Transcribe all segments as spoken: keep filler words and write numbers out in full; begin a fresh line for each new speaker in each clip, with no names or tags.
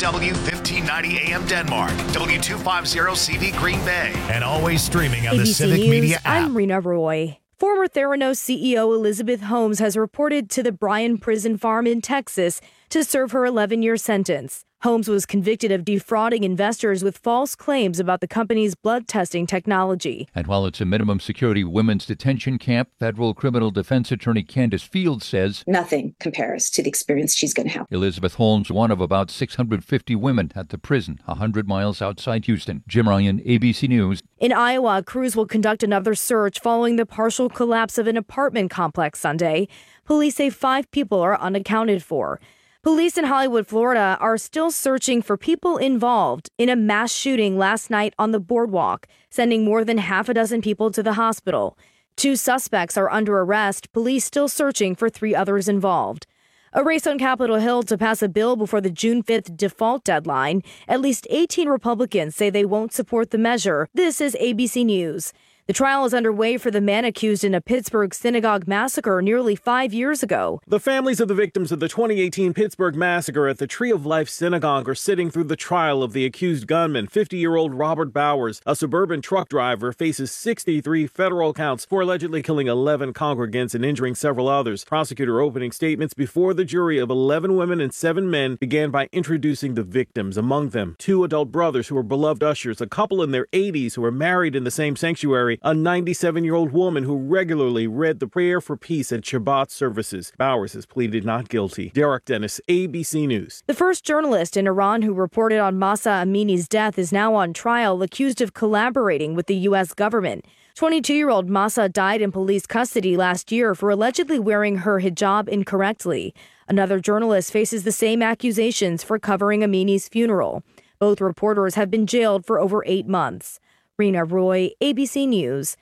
W fifteen ninety A M Denmark, W two fifty C V Green Bay, and always streaming on
A B C
the Civic
News,
Media app.
I'm Rena Roy. Former Theranos C E O Elizabeth Holmes has reported to the Bryan Prison Farm in Texas to serve her eleven-year sentence. Holmes was convicted of defrauding investors with false claims about the company's blood testing technology.
And while it's a minimum security women's detention camp, federal criminal defense attorney Candace Fields says
nothing compares to the experience she's going to have.
Elizabeth Holmes, one of about six hundred fifty women at the prison, one hundred miles outside Houston. Jim Ryan, A B C News.
In Iowa, crews will conduct another search following the partial collapse of an apartment complex Sunday. Police say five people are unaccounted for. Police in Hollywood, Florida, are still searching for people involved in a mass shooting last night on the boardwalk, sending more than half a dozen people to the hospital. Two suspects are under arrest, police still searching for three others involved. A race on Capitol Hill to pass a bill before the June fifth default deadline. At least eighteen Republicans say they won't support the measure. This is A B C News. The trial is underway for the man accused in a Pittsburgh synagogue massacre nearly five years ago.
The families of the victims of the twenty eighteen Pittsburgh massacre at the Tree of Life Synagogue are sitting through the trial of the accused gunman. fifty-year-old Robert Bowers, a suburban truck driver, faces sixty-three federal counts for allegedly killing eleven congregants and injuring several others. Prosecutor opening statements before the jury of eleven women and seven men began by introducing the victims, among them two adult brothers who were beloved ushers, a couple in their eighties who were married in the same sanctuary, a ninety-seven-year-old woman who regularly read the prayer for peace at Shabbat services. Bowers has pleaded not guilty. Derek Dennis, A B C News.
The first journalist in Iran who reported on Mahsa Amini's death is now on trial, accused of collaborating with the U S government. twenty-two-year-old Mahsa died in police custody last year for allegedly wearing her hijab incorrectly. Another journalist faces the same accusations for covering Amini's funeral. Both reporters have been jailed for over eight months. Rena Roy, A B C News.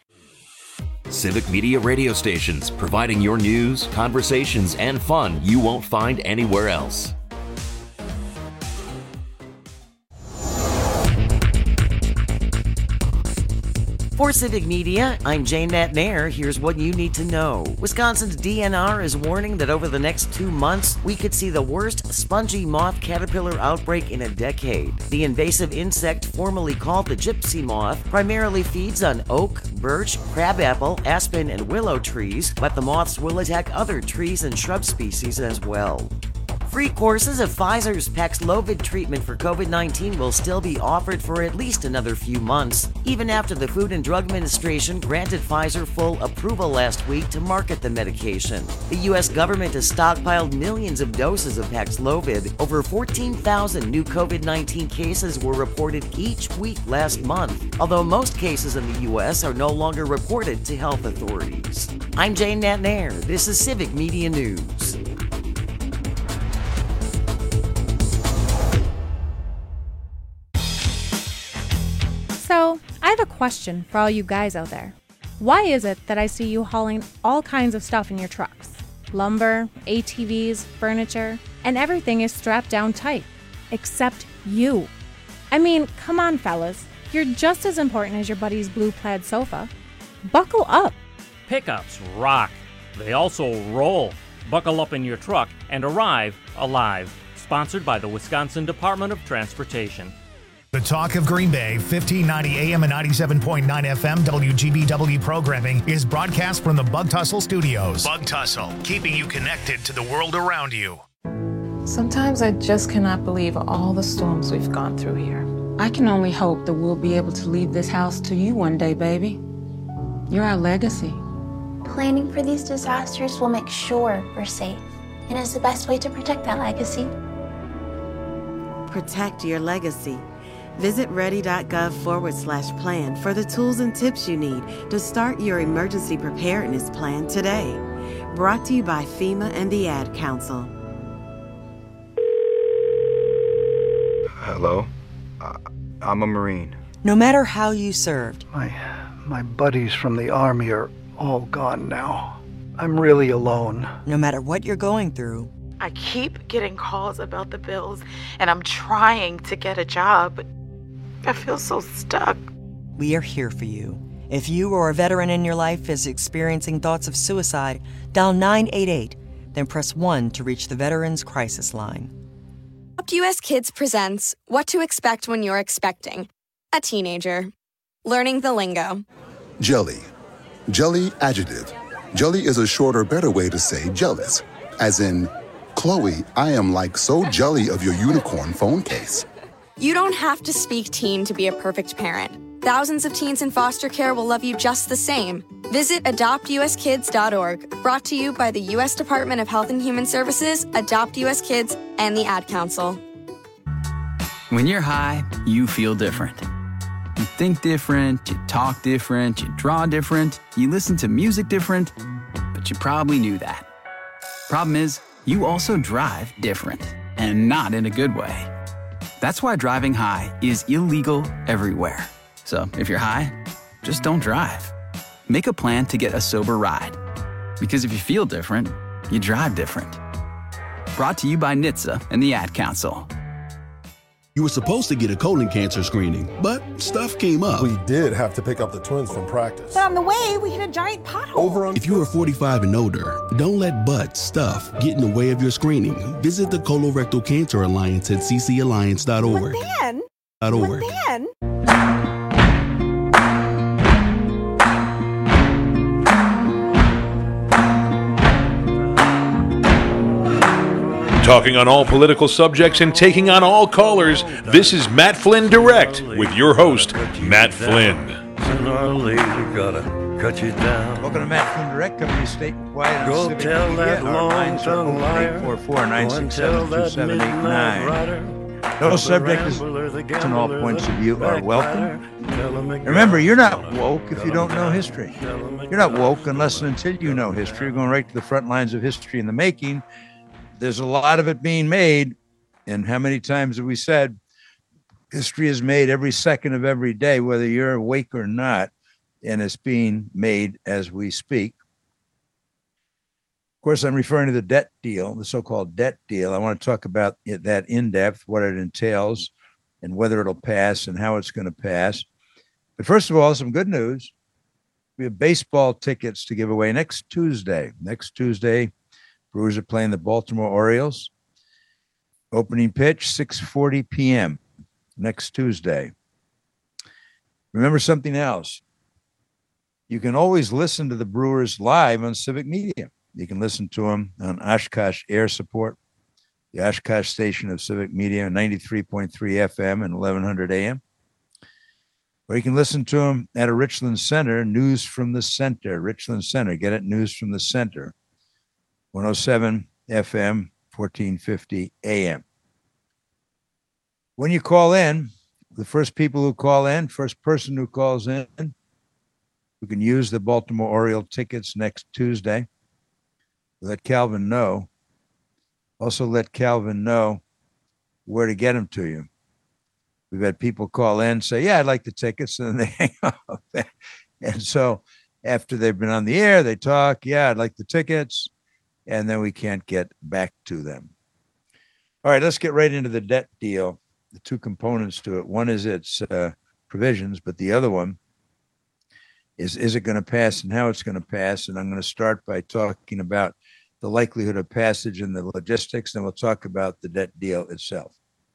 Civic Media radio stations, providing your news, conversations, and fun you won't find anywhere else.
For Civic Media, I'm Jane Natnair. Here's what you need to know. Wisconsin's D N R is warning that over the next two months, we could see the worst spongy moth caterpillar outbreak in a decade. The invasive insect, formerly called the gypsy moth, primarily feeds on oak, birch, crabapple, aspen, and willow trees, but the moths will attack other trees and shrub species as well. Free courses of Pfizer's Paxlovid treatment for COVID nineteen will still be offered for at least another few months, even after the Food and Drug Administration granted Pfizer full approval last week to market the medication. The U S government has stockpiled millions of doses of Paxlovid. Over fourteen thousand new COVID nineteen cases were reported each week last month, although most cases in the U S are no longer reported to health authorities. I'm Jane Natnair. This is Civic Media News.
So, I have a question for all you guys out there. Why is it that I see you hauling all kinds of stuff in your trucks? Lumber, A T Vs, furniture, and everything is strapped down tight. Except you. I mean, come on, fellas. You're just as important as your buddy's blue plaid sofa. Buckle up.
Pickups rock. They also roll. Buckle up in your truck and arrive alive. Sponsored by the Wisconsin Department of Transportation.
The Talk of Green Bay, fifteen ninety A M and ninety-seven point nine F M W G B W programming is broadcast from the Bug Tussle Studios. Bug Tussle, keeping you connected to the world around you.
Sometimes I just cannot believe all the storms we've gone through here. I can only hope that we'll be able to leave this house to you one day, baby. You're our legacy.
Planning for these disasters will make sure we're safe, and is the best way to protect that legacy.
Protect your legacy. Visit ready.gov forward slash plan for the tools and tips you need to start your emergency preparedness plan today. Brought to you by FEMA and the Ad Council.
Hello? Uh, I'm a Marine.
No matter how you served.
My, my buddies from the Army are all gone now. I'm really alone.
No matter what you're going through.
I keep getting calls about the bills, and I'm trying to get a job, but I feel so stuck.
We are here for you. If you or a veteran in your life is experiencing thoughts of suicide, dial nine eight eight, then press one to reach the Veterans Crisis Line.
Adopt U S Kids presents What to Expect When You're Expecting a Teenager. Learning the lingo.
Jelly. Jelly adjective. Jelly is a shorter, better way to say jealous. As in, Chloe, I am like so jelly of your unicorn phone case.
You don't have to speak teen to be a perfect parent. Thousands of teens in foster care will love you just the same. Visit adopt u s kids dot org. Brought to you by the U S Department of Health and Human Services, Adopt U S Kids, and the Ad Council.
When you're high, you feel different. You think different, you talk different, you draw different, you listen to music different, but you probably knew that. Problem is, you also drive different, and not in a good way. That's why driving high is illegal everywhere. So if you're high, just don't drive. Make a plan to get a sober ride. Because if you feel different, you drive different. Brought to you by N H T S A and the Ad Council.
You were supposed to get a colon cancer screening, but stuff came up.
We did have to pick up the twins from practice.
But on the way, we hit a giant pothole.
Over on
If you are forty-five and older, don't let butt stuff get in the way of your screening. Visit the Colorectal Cancer Alliance at c c alliance dot org.
But then,
Dot org.
but then...
Talking on all political subjects and taking on all callers, this is Matt Flynn Direct with your host, Matt Flynn.
Welcome to Matt Flynn Direct, coming to state quiet and civic media. Our lines are open eight four four, nine six seven, two seven eight nine. No subject is and all points of view are welcome. Remember, you're not woke if you don't know history. You're not woke unless and until you know history. You're going right to the front lines of history in the making. There's a lot of it being made, and how many times have we said history is made every second of every day, whether you're awake or not, and it's being made as we speak. Of course, I'm referring to the debt deal, the so-called debt deal. I want to talk about it, that in depth, what it entails, and whether it'll pass and how it's going to pass. But first of all, some good news. We have baseball tickets to give away next Tuesday. Next Tuesday, Brewers are playing the Baltimore Orioles. Opening pitch, six forty p.m. next Tuesday. Remember something else. You can always listen to the Brewers live on Civic Media. You can listen to them on Oshkosh Air Support, the Oshkosh station of Civic Media, ninety-three point three F M and eleven hundred A M. Or you can listen to them at a Richland Center, News from the Center. Richland Center, get it? News from the Center. one oh seven F M, fourteen fifty A M. When you call in, the first people who call in, first person who calls in, who can use the Baltimore Oriole tickets next Tuesday, let Calvin know. Also let Calvin know where to get them to you. We've had people call in, say, yeah, I'd like the tickets, and then they hang up. And so after they've been on the air, they talk, yeah, I'd like the tickets. And then we can't get back to them. All right, let's get right into the debt deal, the two components to it. One is its uh, provisions, but the other one is, is it going to pass and how it's going to pass? And I'm going to start by talking about the likelihood of passage and the logistics, then we'll talk about the debt deal itself.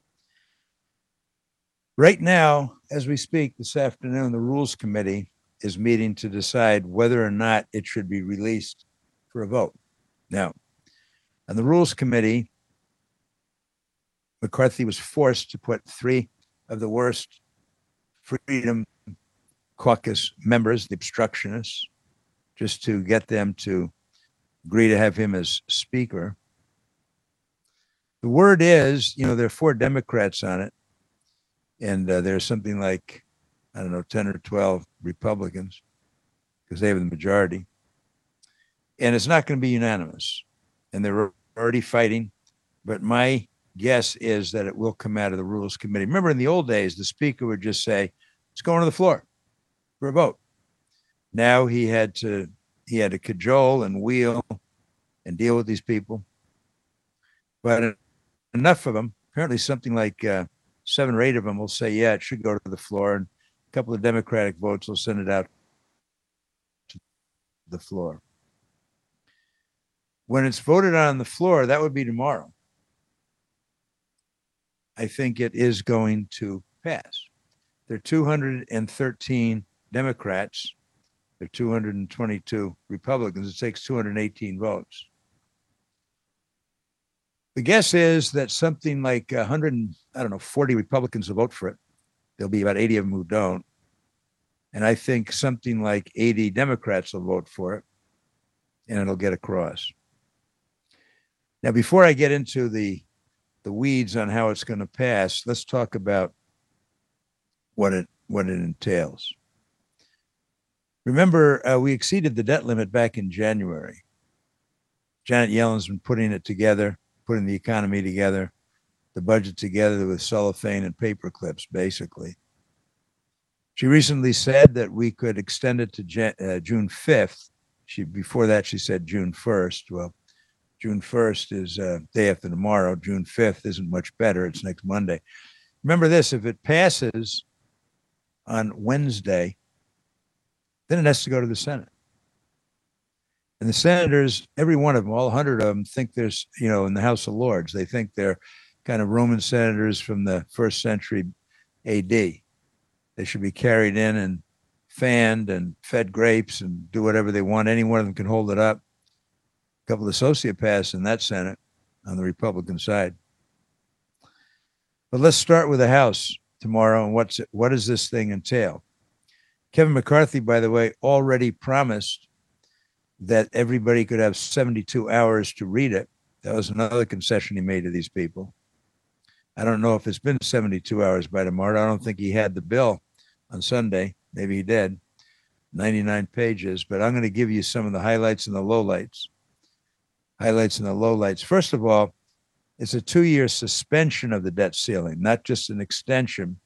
Right now, as we speak this afternoon, the Rules Committee is meeting to decide whether or not it should be released for a vote. Now, on the Rules Committee, McCarthy was forced to put three of the worst Freedom Caucus members, the obstructionists, just to get them to agree to have him as speaker. The word is, you know, there are four Democrats on it, and uh, there's something like, I don't know, ten or twelve Republicans, because they have the majority. And it's not going to be unanimous. And they're already fighting. But my guess is that it will come out of the Rules Committee. Remember, in the old days, the speaker would just say, it's going to the floor for a vote. Now he had to he had to cajole and wheel and deal with these people. But enough of them, apparently something like uh, seven or eight of them will say, yeah, it should go to the floor. And a couple of Democratic votes will send it out to the floor. When it's voted on the floor, that would be tomorrow. I think it is going to pass. There are two hundred thirteen Democrats. There are two hundred twenty-two Republicans. It takes two hundred eighteen votes. The guess is that something like one hundred, I don't know, forty Republicans will vote for it. There'll be about eighty of them who don't. And I think something like eighty Democrats will vote for it, and it'll get across. Now, before I get into the, the weeds on how it's going to pass, let's talk about what it, what it entails. Remember, uh, we exceeded the debt limit back in January. Janet Yellen's been putting it together, putting the economy together, the budget together with cellophane and paper clips, basically. She recently said that we could extend it to Jan- uh, June fifth. She, before that, she said June first. Well, June first is uh, day after tomorrow. June fifth isn't much better. It's next Monday. Remember this, if it passes on Wednesday, then it has to go to the Senate. And the senators, every one of them, all one hundred of them, think there's, you know, in the House of Lords, they think they're kind of Roman senators from the first century A D. They should be carried in and fanned and fed grapes and do whatever they want. Any one of them can hold it up. A couple of sociopaths in that Senate on the Republican side. But let's start with the House tomorrow and what's it, what does this thing entail? Kevin McCarthy, by the way, already promised that everybody could have seventy-two hours to read it. That was another concession he made to these people. I don't know if it's been seventy-two hours by tomorrow. I don't think he had the bill on Sunday. Maybe he did. ninety-nine pages, but I'm going to give you some of the highlights and the lowlights. Highlights and the lowlights. First of all, it's a two-year suspension of the debt ceiling, not just an extension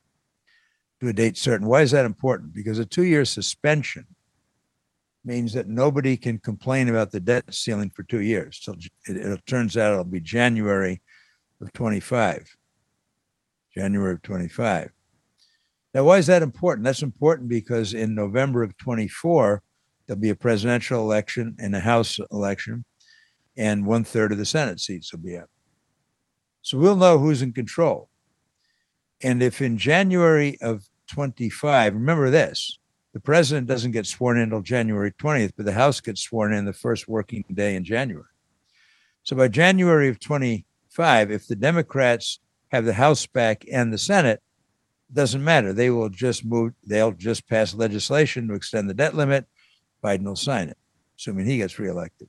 to a date certain. Why is that important? Because a two-year suspension means that nobody can complain about the debt ceiling for two years. So it, it turns out it'll be January of twenty-five. January of twenty-five. Now, why is that important? That's important because in November of twenty-four, there'll be a presidential election and a House election, and one third of the Senate seats will be up. So we'll know who's in control. And if in January of twenty-five, remember this, the president doesn't get sworn in until January twentieth, but the House gets sworn in the first working day in January. So by January of twenty-five, if the Democrats have the House back and the Senate, it doesn't matter. They will just move, they'll just pass legislation to extend the debt limit. Biden will sign it, assuming he gets reelected.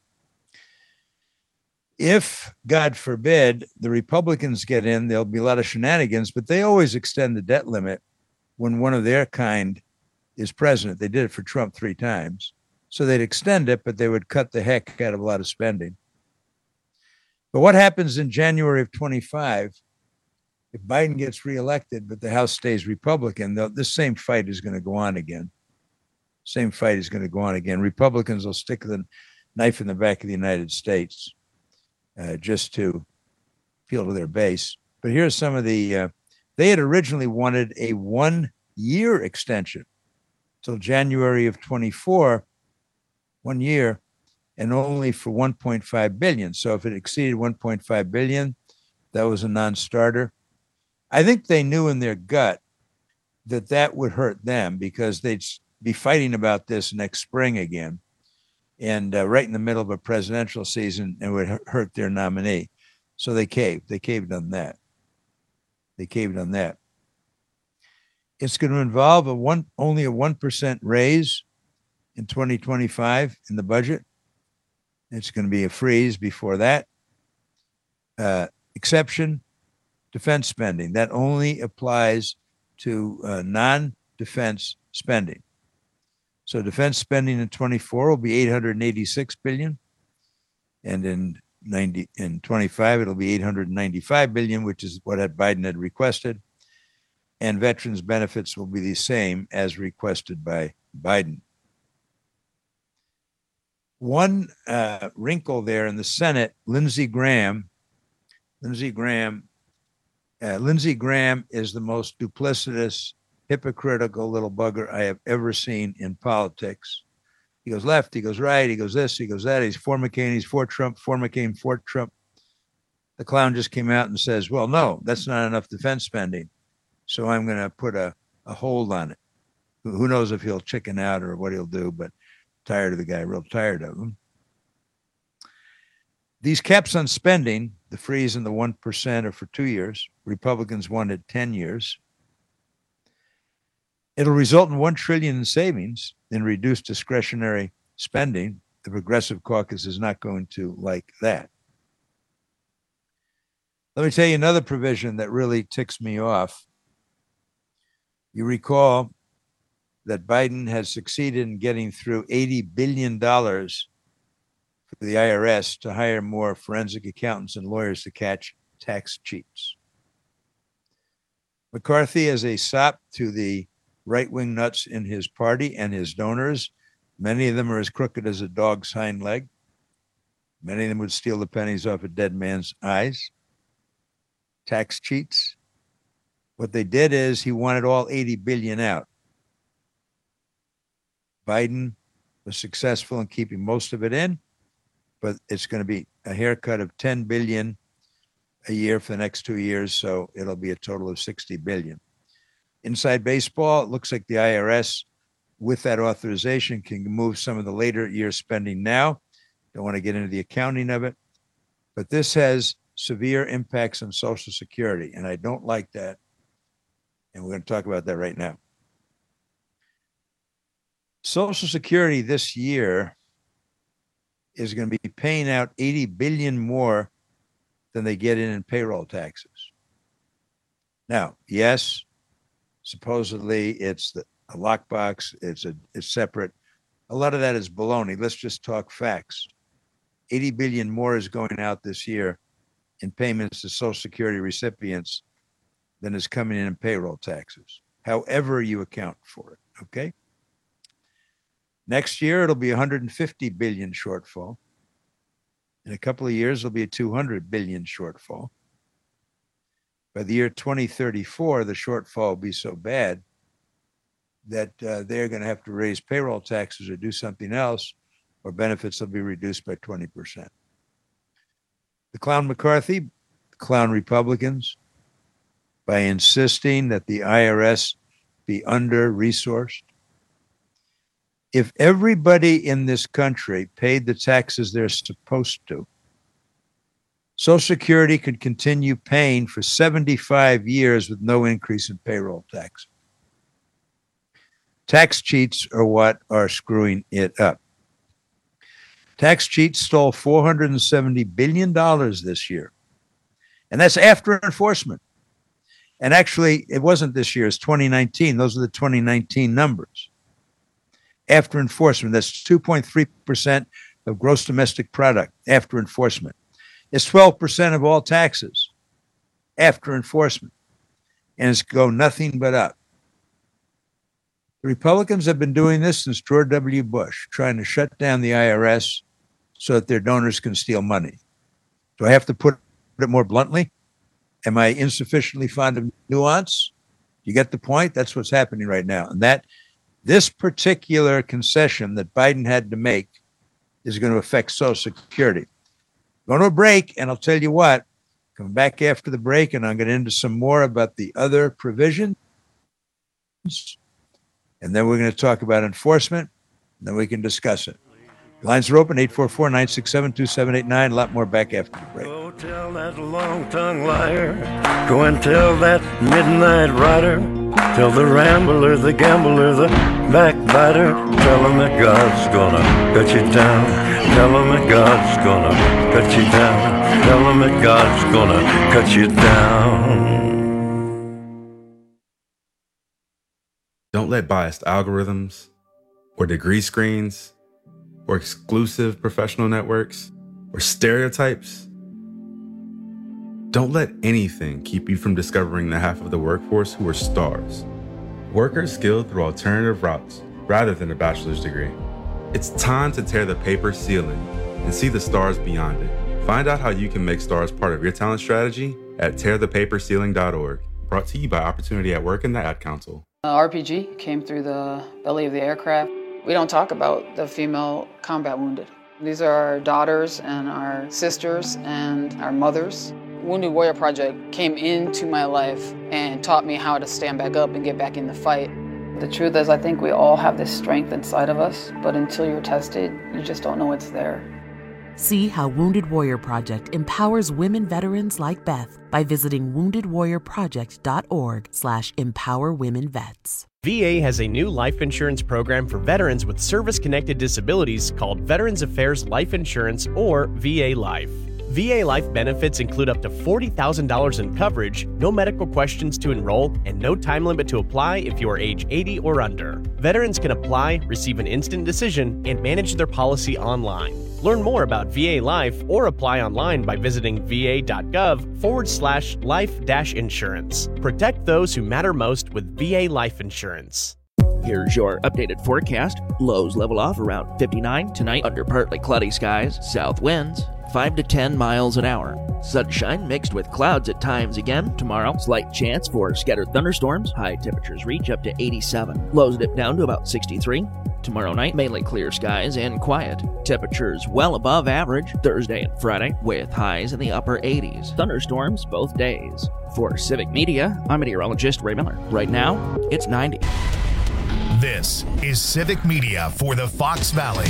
If, God forbid, the Republicans get in, there'll be a lot of shenanigans, but they always extend the debt limit when one of their kind is president. They did it for Trump three times. So they'd extend it, but they would cut the heck out of a lot of spending. But what happens in January of twenty-five, if Biden gets reelected, but the House stays Republican, this same fight is going to go on again. Same fight is going to go on again. Republicans will stick the knife in the back of the United States uh, just to appeal to their base. But here's some of the, uh, they had originally wanted a one-year extension till January of twenty-four, one year, and only for one point five billion. So if it exceeded one point five billion, that was a non-starter. I think they knew in their gut that that would hurt them because they'd be fighting about this next spring again. And uh, right in the middle of a presidential season, it would hurt their nominee. So they caved. They caved on that. They caved on that. It's going to involve a one only a one percent raise in twenty twenty-five in the budget. It's going to be a freeze before that. Uh, exception, defense spending. That only applies to uh, non-defense spending. So defense spending in twenty-four will be eight hundred eighty-six billion dollars, and in ninety in twenty-five it'll be eight hundred ninety-five billion dollars, which is what Biden had requested. And veterans benefits will be the same as requested by Biden. One uh, wrinkle there in the Senate, Lindsey Graham, Lindsey Graham, uh, Lindsey Graham is the most duplicitous, hypocritical little bugger I have ever seen in politics. He goes left, he goes right, he goes this, he goes that. He's for McCain, he's for Trump, for McCain, for Trump. the clown just came out and says, well, no, that's not enough defense spending, so I'm going to put a, a hold on it. Who, who knows if he'll chicken out or what he'll do, but tired of the guy, real tired of him. These caps on spending, the freeze and the one percent are for two years. Republicans wanted ten years. It'll result in one trillion dollars in savings in reduced discretionary spending. The Progressive Caucus is not going to like that. Let me tell you another provision that really ticks me off. You recall that Biden has succeeded in getting through eighty billion dollars for the I R S to hire more forensic accountants and lawyers to catch tax cheats. McCarthy is a sop to the right-wing nuts in his party and his donors. Many of them are as crooked as a dog's hind leg. Many of them would steal the pennies off a dead man's eyes. Tax cheats. What they did is he wanted all eighty billion dollars out. Biden was successful in keeping most of it in, but it's going to be a haircut of ten billion dollars a year for the next two years, so it'll be a total of sixty billion dollars. Inside baseball, it looks like the I R S, with that authorization, can move some of the later year spending now. Don't want to get into the accounting of it, but this has severe impacts on Social Security, and I don't like that, and we're going to talk about that right now. Social Security this year is going to be paying out eighty billion dollars more than they get in in payroll taxes. Now, yes, supposedly it's the, a lockbox, it's a it's separate. A lot of that is baloney. Let's just talk facts. eighty billion dollars more is going out this year in payments to Social Security recipients than is coming in in payroll taxes, however you account for it, okay? Next year, it'll be one hundred fifty billion dollars shortfall. In a couple of years, it'll be a two hundred billion dollars shortfall. By the year twenty thirty-four, the shortfall will be so bad that uh, they're going to have to raise payroll taxes or do something else, or benefits will be reduced by twenty percent. The clown McCarthy, the clown Republicans, by insisting that the I R S be under-resourced. If everybody in this country paid the taxes they're supposed to, Social Security could continue paying for seventy-five years with no increase in payroll tax. Tax cheats are what are screwing it up. Tax cheats stole four hundred seventy billion dollars this year, and that's after enforcement. And actually, it wasn't this year, it's twenty nineteen. Those are the twenty nineteen numbers. After enforcement, that's two point three percent of gross domestic product after enforcement. It's twelve percent of all taxes after enforcement. And it's go nothing but up. The Republicans have been doing this since George W. Bush, trying to shut down the I R S so that their donors can steal money. Do I have to put it more bluntly? Am I insufficiently fond of nuance? You get the point? That's what's happening right now. And that this particular concession that Biden had to make is going to affect Social Security. Going to a break, and I'll tell you what, come back after the break, and I'm going to get into some more about the other provisions. And then we're going to talk about enforcement, and then we can discuss it. Lines are open, eight four four, nine six seven, two seven eight nine. A lot more back after the break.
Go tell that long-tongued liar. Go and tell that midnight rider. Tell the rambler, the gambler, the backbiter. Tell him that God's gonna cut you down. Tell him that God's gonna cut you down. Tell him that God's gonna cut you down.
Don't let biased algorithms or degree screens or exclusive professional networks or stereotypes. Don't let anything keep you from discovering the half of the workforce who are stars. Workers skilled through alternative routes rather than a bachelor's degree. It's time to tear the paper ceiling and see the stars beyond it. Find out how you can make stars part of your talent strategy at tear the paper ceiling dot org. Brought to you by Opportunity at Work and the Ad Council.
Uh, R P G came through the belly of the aircraft. We don't talk about the female combat wounded. These are our daughters and our sisters and our mothers. Wounded Warrior Project came into my life and taught me how to stand back up and get back in the fight. The truth is, I think we all have this strength inside of us, but until you're tested, you just don't know it's there.
See how Wounded Warrior Project empowers women veterans like Beth by visiting wounded warrior project dot org slash empower women vets.
V A has a new life insurance program for veterans with service-connected disabilities called Veterans Affairs Life Insurance, or V A Life. V A Life benefits include up to forty thousand dollars in coverage, no medical questions to enroll, and no time limit to apply if you are age eighty or under. Veterans can apply, receive an instant decision, and manage their policy online. Learn more about V A Life or apply online by visiting va.gov forward slash life dash insurance. Protect those who matter most with V A Life Insurance.
Here's your updated forecast. Lows level off around fifty-nine tonight under partly cloudy skies, south winds five to ten miles an hour. Sunshine mixed with clouds at times again tomorrow. Slight chance for scattered thunderstorms. High temperatures reach up to eighty-seven. Lows dip down to about sixty-three. Tomorrow night, mainly clear skies and quiet. Temperatures well above average Thursday and Friday, with highs in the upper eighties. Thunderstorms both days. For Civic Media, I'm meteorologist Ray Miller. Right now, it's ninety.
This is Civic Media for the Fox Valley.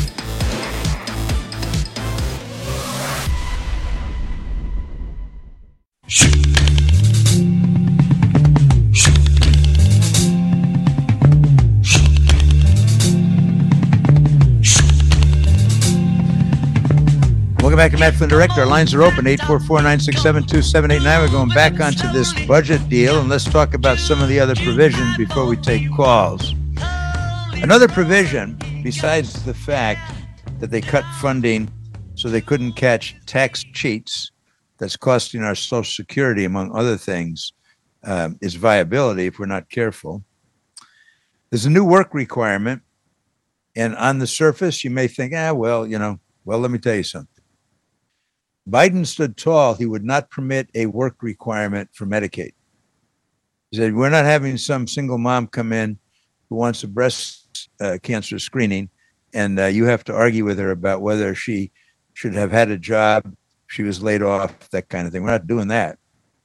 Welcome back to Matt Flynn Direct. Our lines are open, eight four four, nine six seven, two seven eight nine. We're going back onto this budget deal, and let's talk about some of the other provisions before we take calls. Another provision, besides the fact that they cut funding so they couldn't catch tax cheats that's costing our Social Security, among other things, um, is viability if we're not careful. There's a new work requirement, and on the surface, you may think, ah, well, you know, well, let me tell you something. Biden stood tall. He would not permit a work requirement for Medicaid. He said, we're not having some single mom come in who wants a breast uh, cancer screening, and uh, you have to argue with her about whether she should have had a job, she was laid off, that kind of thing. We're not doing that.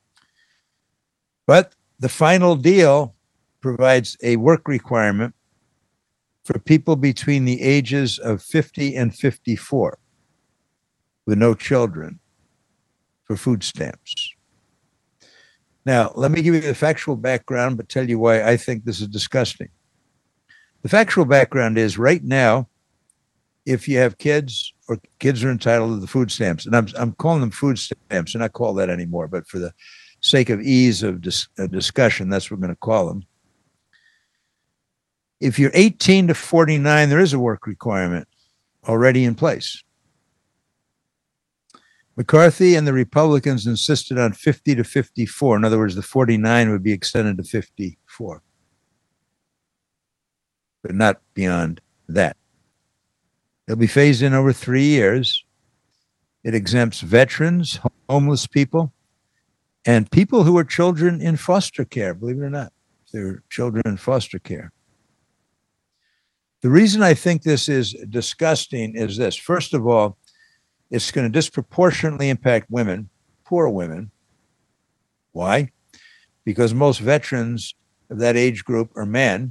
But the final deal provides a work requirement for people between the ages of fifty and fifty-four with no children for food stamps. Now, let me give you the factual background, but tell you why I think this is disgusting. The factual background is right now, if you have kids or kids are entitled to the food stamps, and I'm, I'm calling them food stamps, and I call that anymore, but for the sake of ease of dis, uh, discussion, that's what we're going to call them. If you're eighteen to forty-nine, there is a work requirement already in place. McCarthy and the Republicans insisted on fifty to fifty-four. In other words, the forty-nine would be extended to fifty-four, but not beyond that. It'll be phased in over three years. It exempts veterans, homeless people, and people who are children in foster care, believe it or not. They're children in foster care. The reason I think this is disgusting is this. First of all, it's going to disproportionately impact women, poor women. Why? Because most veterans of that age group are men.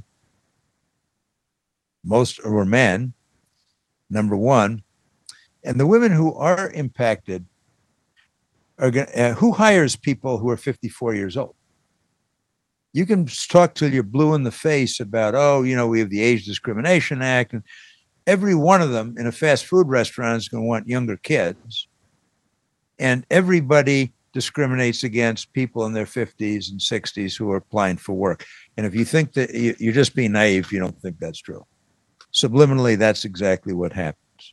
Most were men, number one. And the women who are impacted are going to, uh, who hires people who are fifty-four years old? You can talk till you're blue in the face about, oh, you know, we have the Age Discrimination Act, and every one of them in a fast food restaurant is going to want younger kids. And everybody discriminates against people in their fifties and sixties who are applying for work. And if you think that you're just being naive, if you don't think that's true. Subliminally, that's exactly what happens.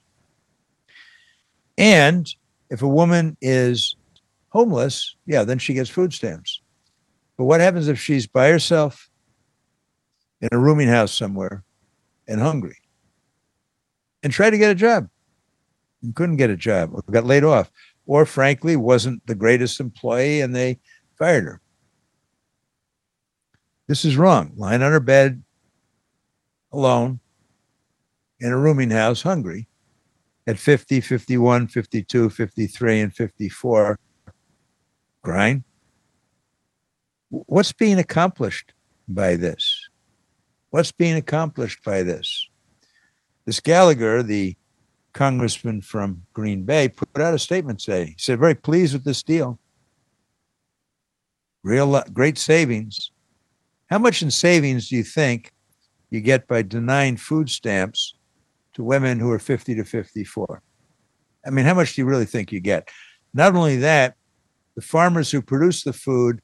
And if a woman is homeless, yeah, then she gets food stamps. But what happens if she's by herself in a rooming house somewhere and hungry and tried to get a job and couldn't get a job or got laid off, or frankly wasn't the greatest employee and they fired her? This is wrong. Lying on her bed alone in a rooming house hungry at fifty, fifty-one, fifty-two, fifty-three, and fifty-four. grind. What's being accomplished by this? What's being accomplished by this? This Gallagher, the congressman from Green Bay, put out a statement today. He said, very pleased with this deal. Real great savings. How much in savings do you think you get by denying food stamps to women who are fifty to fifty-four? I mean, how much do you really think you get? Not only that, the farmers who produce the food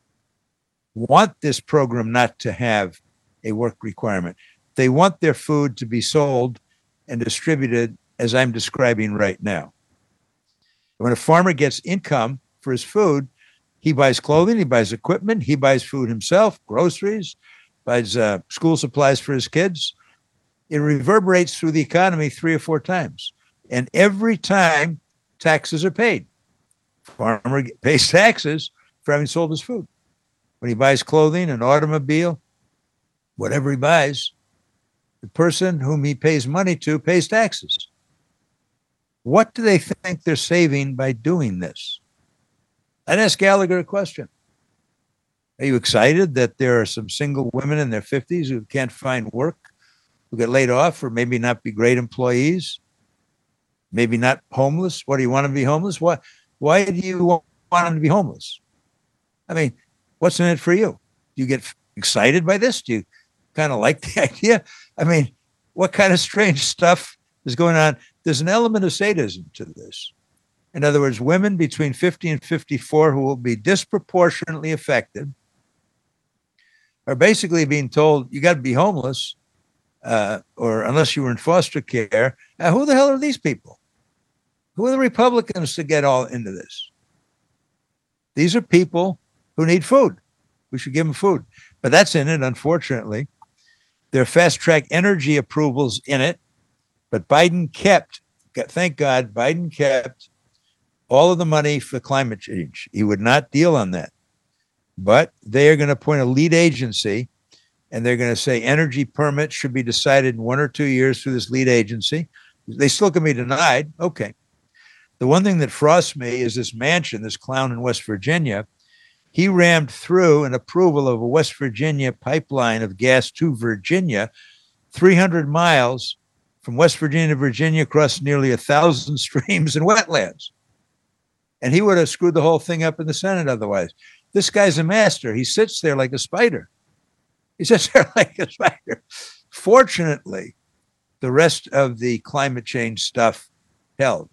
want this program not to have a work requirement. They want their food to be sold and distributed as I'm describing right now. When a farmer gets income for his food, he buys clothing, he buys equipment, he buys food himself, groceries, buys uh, school supplies for his kids. It reverberates through the economy three or four times. And every time taxes are paid, farmer pays taxes for having sold his food. When he buys clothing, an automobile, whatever he buys, the person whom he pays money to pays taxes. What do they think they're saving by doing this? I'd ask Gallagher a question. Are you excited that there are some single women in their fifties who can't find work, who get laid off, or maybe not be great employees, maybe not homeless? What, do you want to be homeless? Why, why do you want them to be homeless? I mean, what's in it for you? Do you get excited by this? Do you kind of like the idea? I mean, what kind of strange stuff is going on? There's an element of sadism to this. In other words, women between fifty and fifty-four who will be disproportionately affected are basically being told, you got to be homeless, uh, or unless you were in foster care. Uh, who the hell are these people? Who are the Republicans to get all into this? These are people who need food. We should give them food. But that's in it, unfortunately. There are fast-track energy approvals in it. But Biden kept, thank God, Biden kept all of the money for climate change. He would not deal on that. But they are going to appoint a lead agency, and they're going to say energy permits should be decided in one or two years through this lead agency. They still can be denied. Okay. The one thing that frosts me is this Manchin, this clown in West Virginia. He rammed through an approval of a West Virginia pipeline of gas to Virginia, three hundred miles from West Virginia to Virginia, across nearly a thousand streams and wetlands. And he would have screwed the whole thing up in the Senate otherwise. This guy's a master. He sits there like a spider. He sits there like a spider. Fortunately, the rest of the climate change stuff held.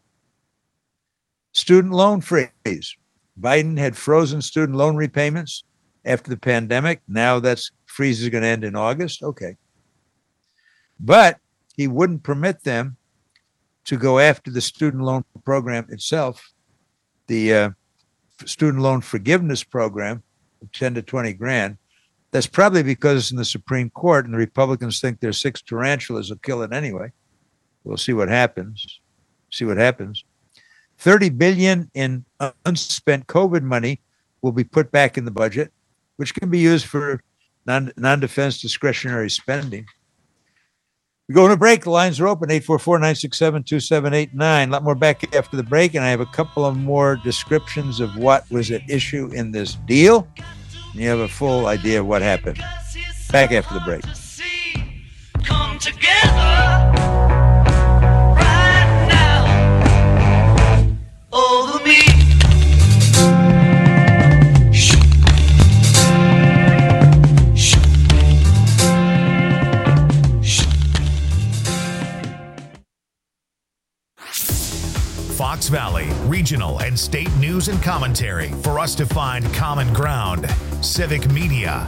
Student loan freeze. Biden had frozen student loan repayments after the pandemic. Now that's freeze is going to end in August. Okay. But he wouldn't permit them to go after the student loan program itself, the uh, student loan forgiveness program of ten to twenty grand. That's probably because it's in the Supreme Court and the Republicans think their six tarantulas will kill it anyway. We'll see what happens. See what happens. thirty billion dollars in unspent COVID money will be put back in the budget, which can be used for non, non-defense discretionary spending. We're going to break. The lines are open, eight four four, nine six seven, two seven eight nine. A lot more back after the break, and I have a couple of more descriptions of what was at issue in this deal. And you have a full idea of what happened. Back after the break.
Come together right now over me.
Fox Valley, regional and state news and commentary for us to find common ground. Civic Media.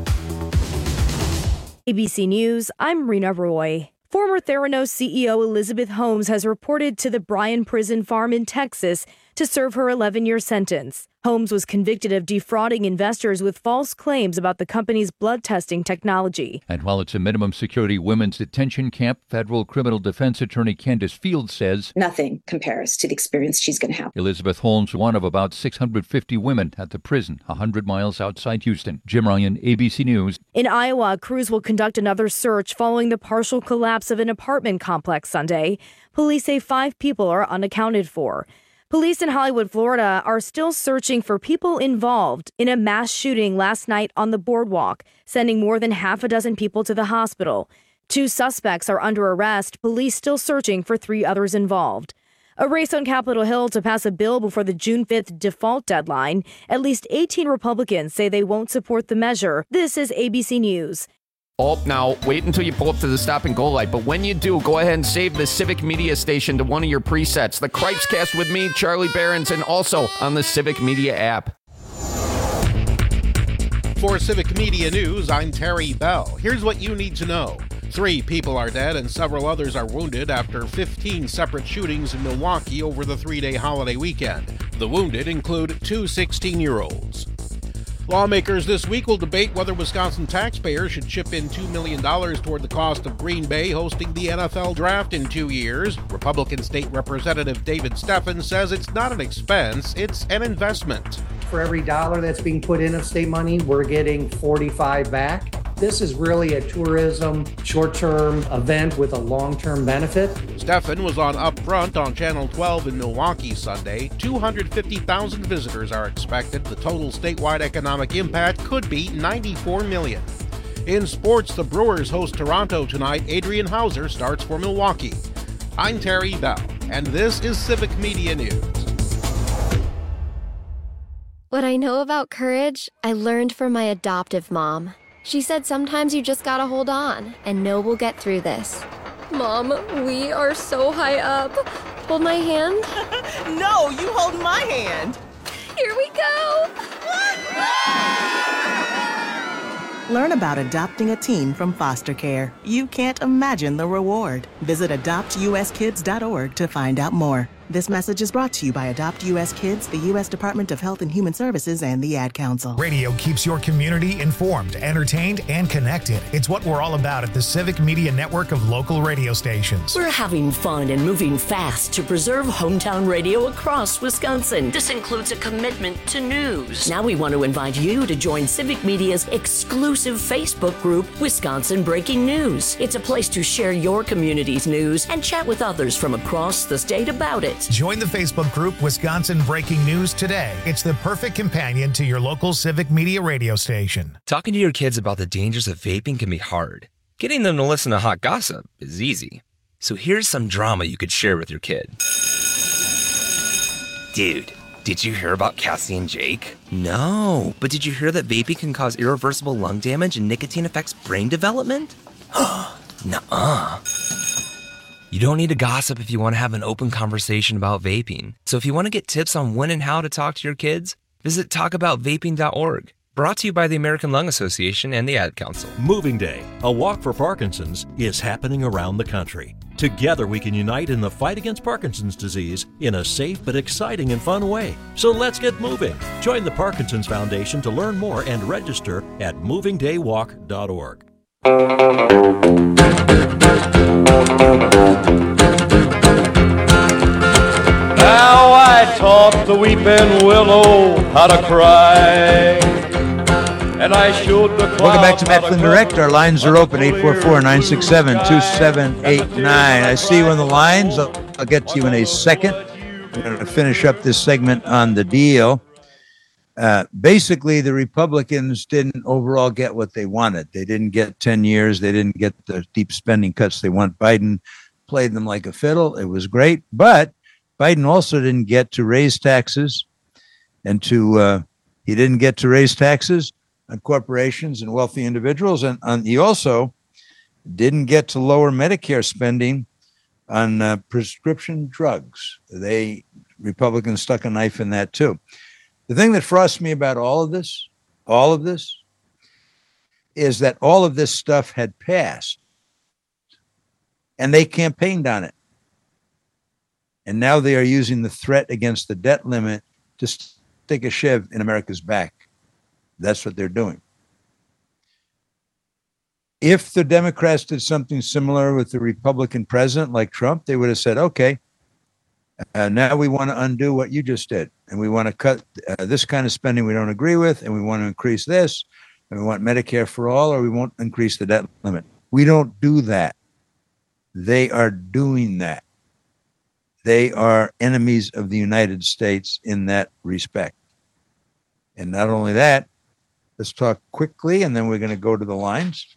A B C News, I'm Rena Roy. Former Theranos C E O Elizabeth Holmes has reported to the Bryan Prison Farm in Texas to serve her eleven-year sentence. Holmes was convicted of defrauding investors with false claims about the company's blood testing technology.
And while it's a minimum security women's detention camp, federal criminal defense attorney Candace Fields says
nothing compares to the experience she's going to have.
Elizabeth Holmes, one of about six hundred fifty women at the prison, one hundred miles outside Houston. Jim Ryan, A B C News.
In Iowa, crews will conduct another search following the partial collapse of an apartment complex Sunday. Police say five people are unaccounted for. Police in Hollywood, Florida are still searching for people involved in a mass shooting last night on the boardwalk, sending more than half a dozen people to the hospital. Two suspects are under arrest, police still searching for three others involved. A race on Capitol Hill to pass a bill before the June fifth default deadline. At least eighteen Republicans say they won't support the measure. This is A B C News.
Oh, now, wait until you pull up to the stop and go light. But when you do, go ahead and save the Civic Media station to one of your presets. The Cripescast with me, Charlie Behrens, and also on the Civic Media app.
For Civic Media News, I'm Terry Bell. Here's what you need to know. Three people are dead and several others are wounded after fifteen separate shootings in Milwaukee over the three-day holiday weekend. The wounded include two sixteen-year-olds. Lawmakers this week will debate whether Wisconsin taxpayers should chip in two million dollars toward the cost of Green Bay hosting the N F L draft in two years. Republican State Representative David Steffen says it's not an expense, it's an investment.
For every dollar that's being put in of state money, we're getting forty-five back. This is really a tourism short-term event with a long-term benefit.
Steffen was on Upfront on Channel twelve in Milwaukee Sunday. two hundred fifty thousand visitors are expected. The total statewide economic impact could be ninety-four million dollars. In sports, the Brewers host Toronto tonight. Adrian Hauser starts for Milwaukee. I'm Terry Bell, and this is Civic Media News.
What I know about courage, I learned from my adoptive mom. She said sometimes you just gotta hold on and know we'll get through this. Mom, we are so high up. Hold my hand.
No, you hold my hand.
Here we go.
Learn about adopting a teen from foster care. You can't imagine the reward. Visit adopt u s kids dot org to find out more. This message is brought to you by Adopt U S Kids, the U S Department of Health and Human Services, and the Ad Council.
Radio keeps your community informed, entertained, and connected. It's what we're all about at the Civic Media Network of local radio stations.
We're having fun and moving fast to preserve hometown radio across Wisconsin. This includes a commitment to news. Now we want to invite you to join Civic Media's exclusive Facebook group, Wisconsin Breaking News. It's a place to share your community's news and chat with others from across the state about it.
Join the Facebook group Wisconsin Breaking News today. It's the perfect companion to your local Civic Media radio station.
Talking to your kids about the dangers of vaping can be hard. Getting them to listen to hot gossip is easy. So here's some drama you could share with your kid. Dude, did you hear about Cassie and Jake? No, but did you hear that vaping can cause irreversible lung damage and nicotine affects brain development? Nuh-uh. You don't need to gossip if you want to have an open conversation about vaping. So if you want to get tips on when and how to talk to your kids, visit talk about vaping dot org. Brought to you by the American Lung Association and the Ad Council.
Moving Day, a walk for Parkinson's, is happening around the country. Together we can unite in the fight against Parkinson's disease in a safe but exciting and fun way. So let's get moving. Join the Parkinson's Foundation to learn more and register at moving day walk dot org.
Now I taught the weeping willow how to cry, and I showed the clouds.
Welcome back to Matt Flynn Direct. Our lines are open, eight four four, nine six seven, two seven eight nine. I see you on the lines. I'll, I'll get to you in a second. I'm going to finish up this segment on the deal. Uh, basically, the Republicans didn't overall get what they wanted. They didn't get ten years. They didn't get the deep spending cuts they want. Biden played them like a fiddle. It was great. But Biden also didn't get to raise taxes and to, uh, he didn't get to raise taxes on corporations and wealthy individuals. And on, he also didn't get to lower Medicare spending on uh, prescription drugs. They, Republicans stuck a knife in that too. The thing that frustrates me about all of this, all of this, is that all of this stuff had passed and they campaigned on it. And now they are using the threat against the debt limit to stick a shiv in America's back. That's what they're doing. If the Democrats did something similar with the Republican president like Trump, they would have said, okay, uh, now we want to undo what you just did. And we want to cut uh, this kind of spending we don't agree with, and we want to increase this, and we want Medicare for all, or we won't increase the debt limit. We don't do that. They are doing that. they are enemies of the United States in that respect. And not only that, let's talk quickly, and then we're going to go to the lines.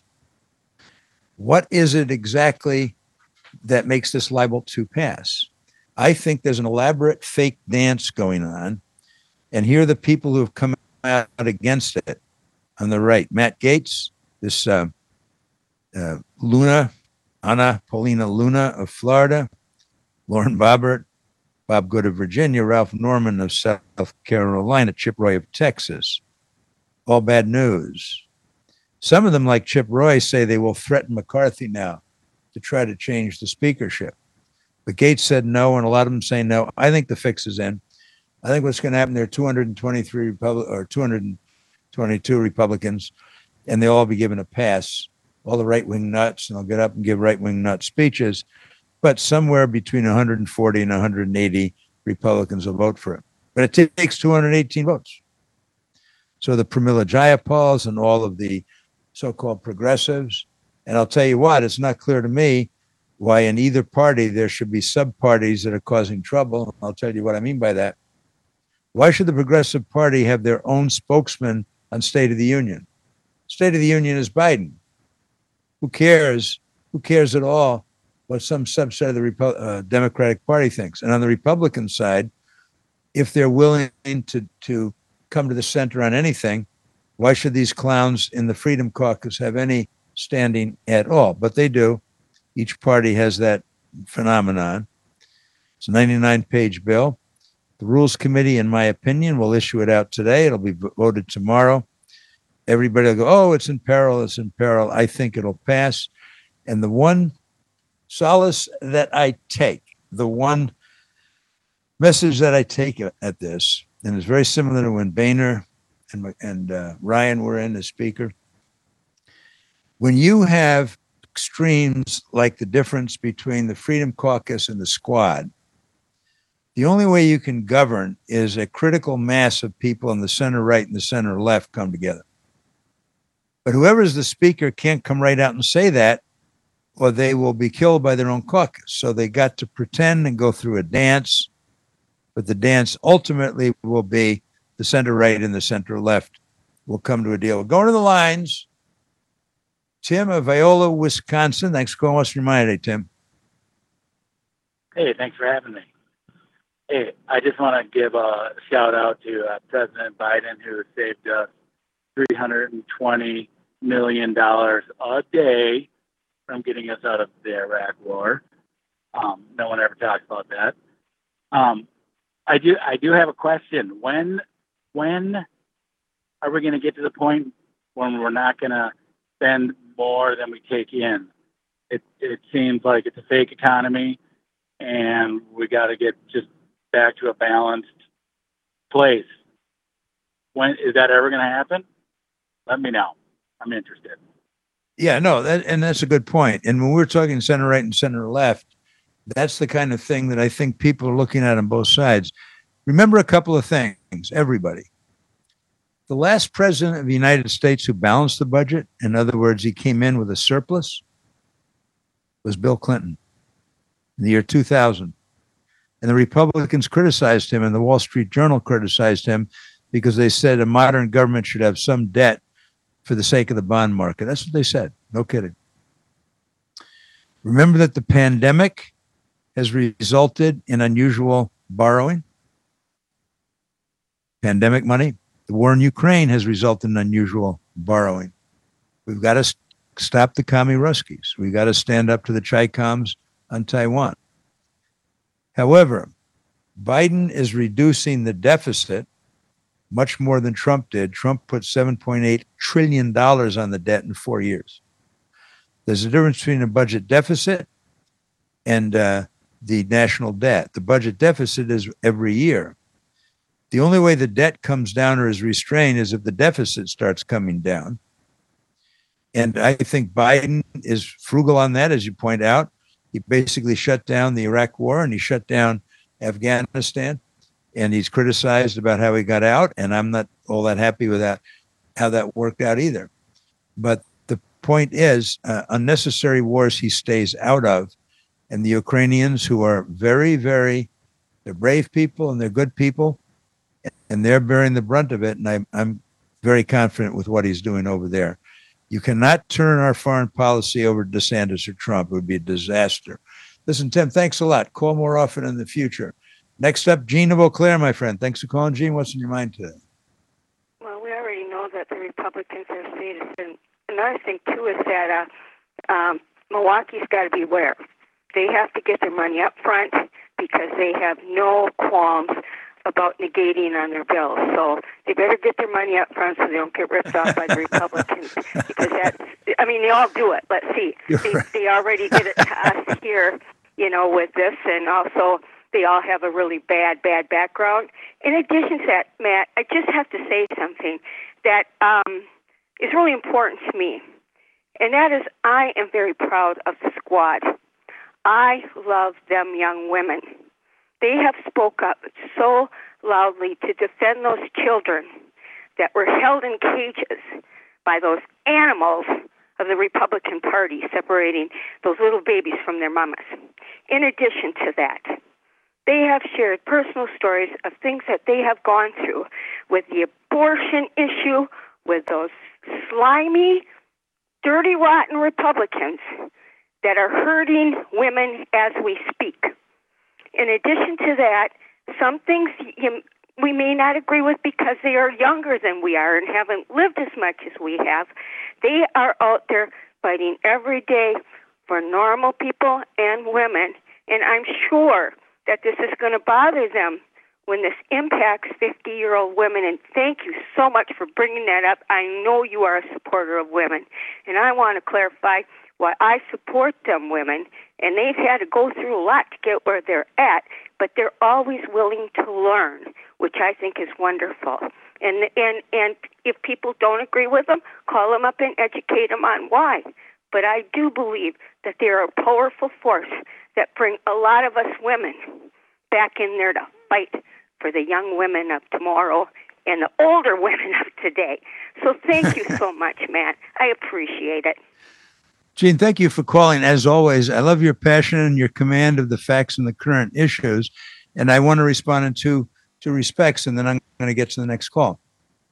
What is it exactly that makes this liable to pass? I think there's an elaborate fake dance going on. And here are the people who have come out against it on the right. Matt Gaetz, this uh, uh, Luna, Anna Paulina Luna of Florida, Lauren Boebert, Bob Good of Virginia, Ralph Norman of South Carolina, Chip Roy of Texas. All bad news. Some of them, like Chip Roy, say they will threaten McCarthy now to try to change the speakership. But Gaetz said no, and a lot of them say no. I think the fix is in. I think what's going to happen, there are two hundred twenty-three Republic or two hundred twenty-two Republicans, and they'll all be given a pass. All the right-wing nuts, and they'll get up and give right-wing nut speeches. But somewhere between one hundred forty and one hundred eighty Republicans will vote for it. But it t- takes two hundred eighteen votes. So the Pramila Jayapals and all of the so-called progressives, and I'll tell you what, it's not clear to me why in either party there should be sub-parties that are causing trouble. I'll tell you what I mean by that. Why should the Progressive Party have their own spokesman on State of the Union? State of the Union is Biden. Who cares? Who cares at all what some subset of the Repo- uh, Democratic Party thinks? And on the Republican side, if they're willing to, to come to the center on anything, why should these clowns in the Freedom Caucus have any standing at all? But they do. Each party has that phenomenon. It's a ninety-nine page bill. The Rules Committee, in my opinion, will issue it out today. It'll be voted tomorrow. Everybody will go, oh, it's in peril, it's in peril. I think it'll pass. And the one solace that I take, the one message that I take at this, and it's very similar to when Boehner and, and uh, Ryan were in as speaker. When you have extremes like the difference between the Freedom Caucus and the Squad, the only way you can govern is a critical mass of people in the center right and the center left come together. But whoever is the speaker can't come right out and say that, or they will be killed by their own caucus. So they got to pretend and go through a dance, but the dance ultimately will be the center right and the center left will come to a deal. We're going to the lines. Tim of Viola, Wisconsin. Thanks for calling Western Mind today, Tim.
Hey, thanks for having me. Hey, I just want to give a shout out to uh, President Biden, who saved us three hundred twenty million dollars a day from getting us out of the Iraq War. Um, no one ever talks about that. Um, I do. I do have a question. When, when are we going to get to the point when we're not going to spend more than we take in? It it seems like it's a fake economy, and we got to get just back to a balanced place. When is that ever going to happen? Let me know. I'm interested.
Yeah, no, that, and that's a good point. And when we're talking center right and center left, that's the kind of thing that I think people are looking at on both sides. Remember a couple of things, everybody. The last president of the United States who balanced the budget, in other words, he came in with a surplus, was Bill Clinton in the year two thousand. And the Republicans criticized him, and the Wall Street Journal criticized him because they said a modern government should have some debt for the sake of the bond market. That's what they said. No kidding. Remember that the pandemic has resulted in unusual borrowing. Pandemic money. The war in Ukraine has resulted in unusual borrowing. We've got to st- stop the commie Ruskies. We've got to stand up to the Chi-Coms on Taiwan. However, Biden is reducing the deficit much more than Trump did. Trump put seven point eight trillion dollars on the debt in four years. There's a difference between a budget deficit and uh, the national debt. The budget deficit is every year. The only way the debt comes down or is restrained is if the deficit starts coming down. And I think Biden is frugal on that, as you point out. He basically shut down the Iraq War and he shut down Afghanistan. And he's criticized about how he got out. And I'm not all that happy with that, how that worked out either. But the point is, uh, unnecessary wars he stays out of. and the Ukrainians, who are very, very, they're brave people and they're good people, and they're bearing the brunt of it. And I'm, I'm very confident with what he's doing over there. You cannot turn our foreign policy over to DeSantis or Trump. It would be a disaster. Listen, Tim, thanks a lot. Call more often in the future. Next up, Gene of Eau Claire, my friend. Thanks for calling, Gene. What's in your mind today?
Well, we already know that the Republicans are sadists. And another thing, too, is that uh, um, Milwaukee's got to beware. They have to get their money up front because they have no qualms about negating on their bills. So they better get their money up front so they don't get ripped off by the Republicans. Because that's, I mean, they all do it. Let's see. They, they already did it to us here, you know, with this. And also, they all have a really bad, bad background. In addition to that, Matt, I just have to say something that um, is really important to me. And that is, I am very proud of the squad. I love them young women. They have spoke up so loudly to defend those children that were held in cages by those animals of the Republican Party, separating those little babies from their mamas. In addition to that, they have shared personal stories of things that they have gone through with the abortion issue, with those slimy, dirty, rotten Republicans that are hurting women as we speak. In addition to that, some things you, we may not agree with because they are younger than we are and haven't lived as much as we have. They are out there fighting every day for normal people and women, and I'm sure that this is going to bother them when this impacts fifty-year-old women, and thank you so much for bringing that up. I know you are a supporter of women, and I want to clarify why I support them women, and they've had to go through a lot to get where they're at, but they're always willing to learn, which I think is wonderful. And and and if people don't agree with them, call them up and educate them on why. But I do believe that they're a powerful force that bring a lot of us women back in there to fight for the young women of tomorrow and the older women of today. So thank you so much, Matt. I appreciate it.
Gene, thank you for calling. As always, I love your passion and your command of the facts and the current issues. And I want to respond in two, two respects, and then I'm going to get to the next call.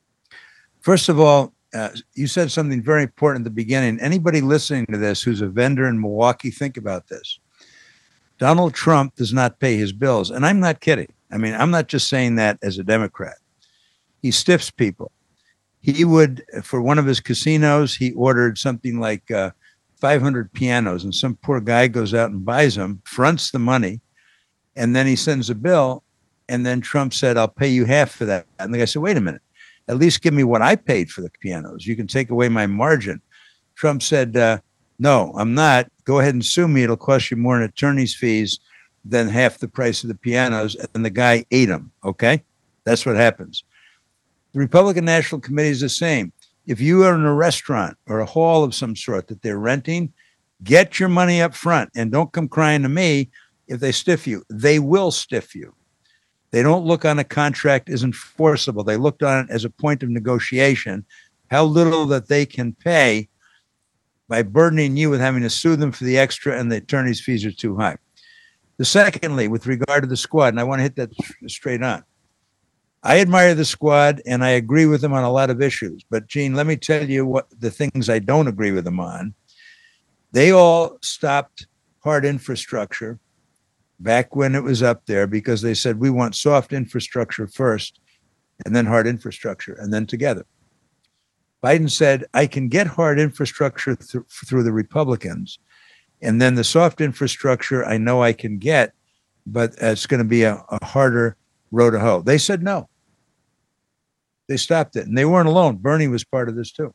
First of all, uh, you said something very important at the beginning. Anybody listening to this who's a vendor in Milwaukee, think about this. Donald Trump does not pay his bills. And I'm not kidding. I mean, I'm not just saying that as a Democrat. He stiffs people. He would, for one of his casinos, he ordered something like uh, five hundred pianos, and some poor guy goes out and buys them, fronts the money, and then he sends a bill, and then Trump said, I'll pay you half for that. And the guy said, wait a minute, at least give me what I paid for the pianos. You can take away my margin. Trump said, uh, no, I'm not. Go ahead and sue me. It'll cost you more in attorney's fees than half the price of the pianos. And the guy ate them, okay? That's what happens. The Republican National Committee is the same. If you are in a restaurant or a hall of some sort that they're renting, get your money up front and don't come crying to me if they stiff you. They will stiff you. They don't look on a contract as enforceable. They looked on it as a point of negotiation, how little that they can pay by burdening you with having to sue them for the extra, and the attorney's fees are too high. The secondly, with regard to the squad, and I want to hit that straight on. I admire the squad, and I agree with them on a lot of issues. But, Gene, let me tell you what the things I don't agree with them on. They all stopped hard infrastructure back when it was up there because they said we want soft infrastructure first and then hard infrastructure, and then together. Biden said, I can get hard infrastructure th- through the Republicans, and then the soft infrastructure I know I can get, but it's going to be a, a harder row to hoe. They said no. They stopped it, and they weren't alone. Bernie was part of this too.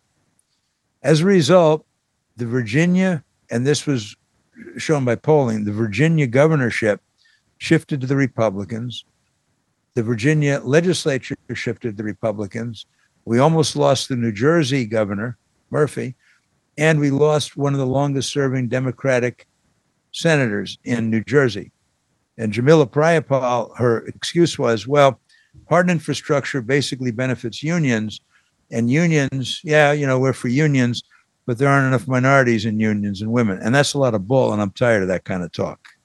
As a result, the Virginia, and this was shown by polling, the Virginia governorship shifted to the Republicans. The Virginia legislature shifted to the Republicans. We almost lost the New Jersey governor, Murphy, and we lost one of the longest-serving Democratic senators in New Jersey. And Jamila Prayapal, her excuse was, well, hard infrastructure basically benefits unions, and unions, yeah, you know, we're for unions, but there aren't enough minorities in unions and women. And that's a lot of bull, and I'm tired of that kind of talk.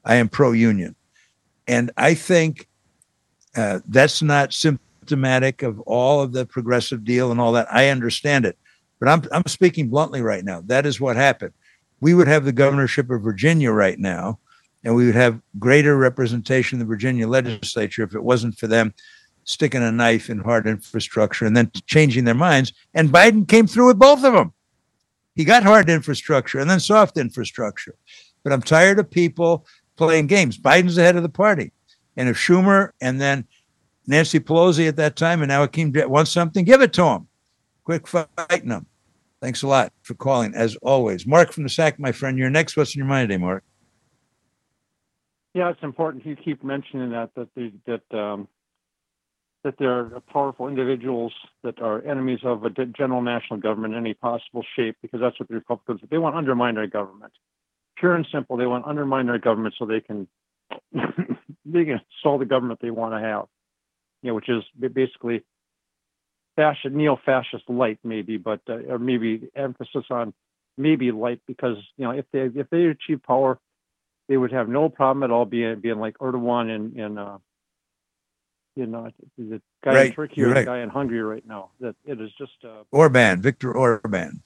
I am pro-union. And I think uh, that's not symptomatic of all of the progressive deal and all that. I understand it. But I'm I'm speaking bluntly right now. That is what happened. We would have the governorship of Virginia right now, and we would have greater representation in the Virginia legislature if it wasn't for them sticking a knife in hard infrastructure and then changing their minds. And Biden came through with both of them. He got hard infrastructure and then soft infrastructure. But I'm tired of people playing games. Biden's the head of the party. And if Schumer and then Nancy Pelosi at that time and now Hakeem wants something, give it to him. Quick fighting them. Thanks a lot for calling, as always. Mark from the S A C, my friend, you're next. What's in your mind today, Mark?
Yeah, it's important you keep mentioning that, that, the, that, um, that there are powerful individuals that are enemies of a general national government in any possible shape, because that's what the Republicans, they want to undermine our government. Pure and simple, they want to undermine our government so they can, they can install the government they want to have, you know, which is basically fascist, neo-fascist light, maybe, but uh, or maybe emphasis on maybe light, because you know if they if they achieve power, they would have no problem at all being being like Erdogan in in uh, you know the guy
right.
in Turkey or
You're
the
right.
guy in Hungary right now. That it is just uh,
Orban, Viktor Orban.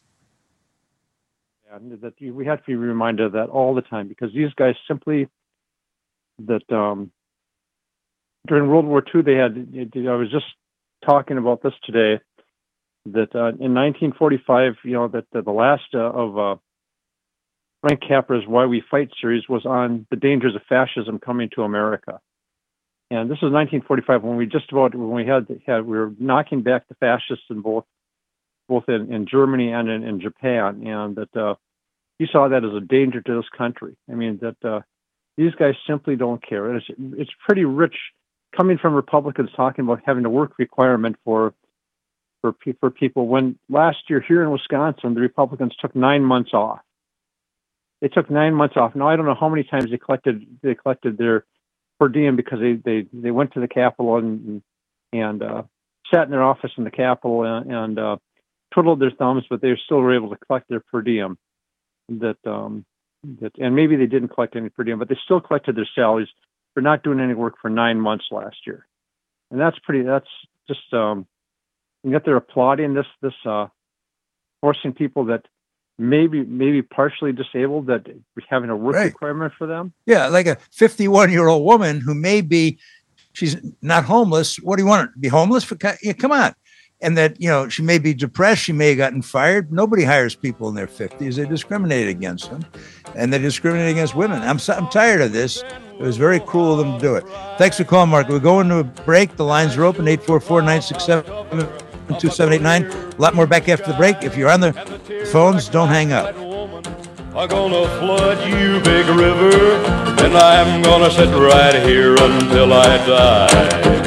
Yeah, that you, we have to be reminded of that all the time, because these guys simply that um, during World War Two they had. I was just talking about this today, that uh, in nineteen forty-five, you know, that uh, the last uh, of uh, Frank Capra's Why We Fight series was on the dangers of fascism coming to America. And this is nineteen forty-five, when we just about, when we had, had we were knocking back the fascists in both, both in, in Germany and in, in Japan. And that uh, you saw that as a danger to this country. I mean, that uh, these guys simply don't care. It's, it's pretty rich coming from Republicans talking about having a work requirement for for for people, when last year here in Wisconsin, the Republicans took nine months off. They took nine months off. Now, I don't know how many times they collected they collected their per diem, because they they, they went to the Capitol and and uh, sat in their office in the Capitol and, and uh, twiddled their thumbs, but they still were able to collect their per diem. That um that and maybe they didn't collect any per diem, but they still collected their salaries for not doing any work for nine months last year. And that's pretty, that's just, um, and yet they're applauding this, this, uh, forcing people that maybe, maybe partially disabled, that we're having a work
Right.
requirement for them.
Yeah, like a fifty-one year old woman who may be, she's not homeless. What do you want her to be homeless for? Yeah, come on. And that, you know, she may be depressed. She may have gotten fired. Nobody hires people in their fifties. They discriminate against them, and they discriminate against women. I'm so, I'm tired of this. It was very cruel of them to do it. Thanks for calling, Mark. We're going to a break. The lines are open, eight four four, nine six seven, two seven eight nine. A lot more back after the break. If you're on the phones, don't hang up.
I'm gonna flood you, big river, and I'm gonna sit right here until I die.